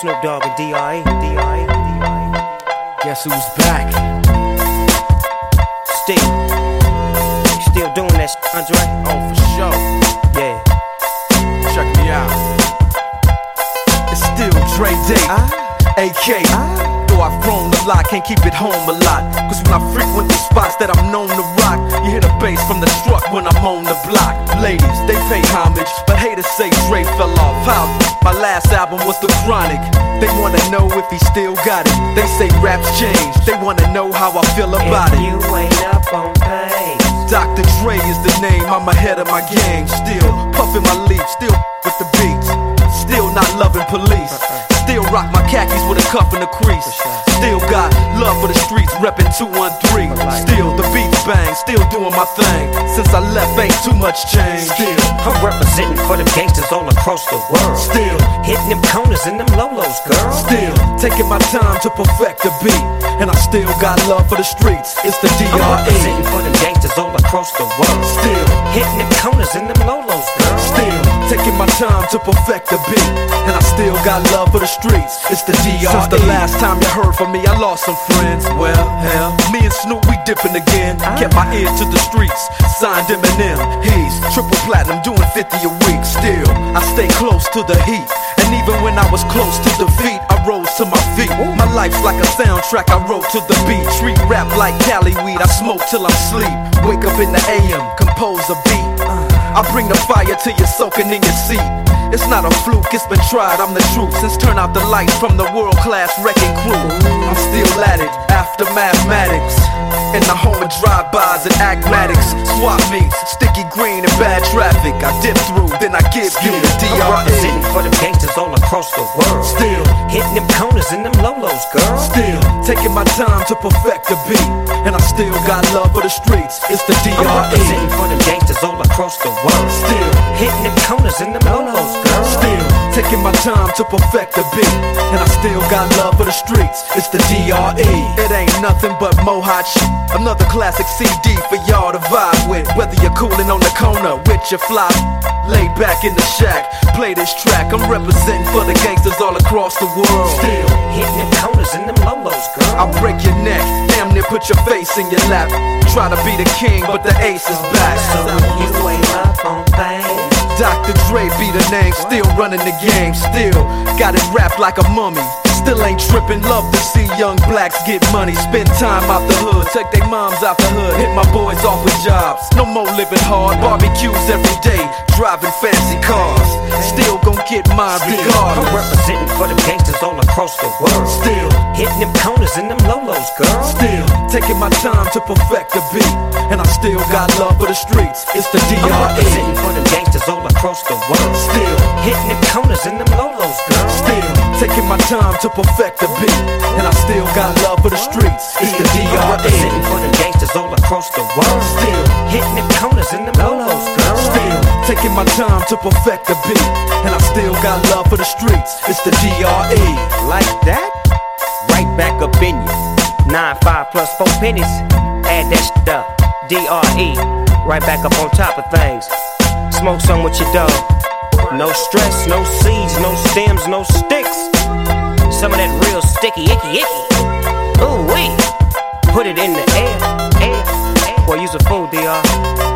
Snoop Dogg and D.R.E. Guess who's back? Still doing that shit, Andre? Oh, for sure. Yeah. Check me out. It's still Dre Day, AK. Though I've grown a lot, can't keep it home a lot. Cause when I frequent the spots that I'm known to rock, you hear the bass from the truck when I'm on the block. Ladies, they pay homage, but haters say Dre fell off. How? My last album was The Chronic. They wanna know if he still got it. They say raps change, they wanna know how I feel about it. You ain't up on pace. Dr. Dre is the name, I'm ahead of my game. Still puffin' my leaf, still with the beats. Still not loving police. Still rock my khakis with a cuff and a crease. Still got love for the streets, reppin' 213. Still the beats bang, still doing my thing. Since I left, ain't too much change. Still I'm representing for them gangsters all across the world. Still hitting them corners and them lolos, girl. Still taking my time to perfect the beat. And I still got love for the streets. It's the D.R.E. I'm representing for them gangsters all across the world. Still hitting them corners and them lolos, girl. Still taking my time to perfect the beat. And I still got love for the streets. It's the D.R.E. Since the last time you heard from me, I lost some friends. Well, hell, me and Snoop, we dipping again. Kept my ear to the streets, signed Eminem. He's triple platinum, doing 50 a week. Still, I stay close to the heat. And even when I was close to defeat, I rose to my feet. My life's like a soundtrack, I wrote to the beat. Treat rap like Cali weed, I smoke till I'm sleep. Wake up in the AM, compose a beat. I bring the fire till you're soaking in your seat. It's not a fluke, it's been tried, I'm the truth. Since turn out the lights from the world-class wrecking crew, I'm still at it, after mathematics. In the home of drive-bys and acmatics. Swap meets, sticky green and bad traffic. I dip through, then I give you the D.R.E. I'm representing for them gangsters all across the world. Still hitting them corners and them lolos, girl. Still taking my time to perfect the beat. And I still got love for the streets. It's the D.R.E. I'm representing for them gangsters all across the world. Still hitting them corners and them lolos, girl. Still taking my time to perfect the beat. And I still got love for the streets. It's the D.R.E. It ain't nothing but mohawk shit. Another classic CD for y'all to vibe with. Whether you're coolin' on the corner with your fly, laid back in the shack, play this track. I'm representing for the gangsters all across the world. Still hitting them corners and them lolos, girl. I'll break your neck, damn near put your face in your lap. Try to be the king, but the ace is back. So you ain't up on things. Dr. Dre be the name, still running the game. Still got it wrapped like a mummy. Still ain't trippin', love to see young blacks get money. Spend time out the hood, take their moms out the hood. Hit my boys off with jobs, no more living hard. Barbecues every day, driving fancy cars. Still gon' get mine regardless. I'm representing for them gangsters all across the world. Still hitting them corners and them lolos, girl. Still taking my time to perfect the beat. And I still got love for the streets. It's the D.R.E. I'm representing for them gangsters all across the world. Still hitting them corners and them lolos, girl. Still taking my time to perfect the beat. And I still got love for the streets. It's the D.R.E. I'm representing for them gangsters all across the world. Still hitting them corners and them lolos, girl. Still taking my time to perfect the beat. And I still got love for the streets. It's the D.R.E. Like that? Right back up in you. 9-5 plus 4 pennies. Add that shit up. D.R.E. Right back up on top of things. Smoke some with your dog. No stress, no seeds, no stems, no sticks. Some of that real sticky, icky. Ooh wee. Put it in the air. Boy, you's a fool, D.R.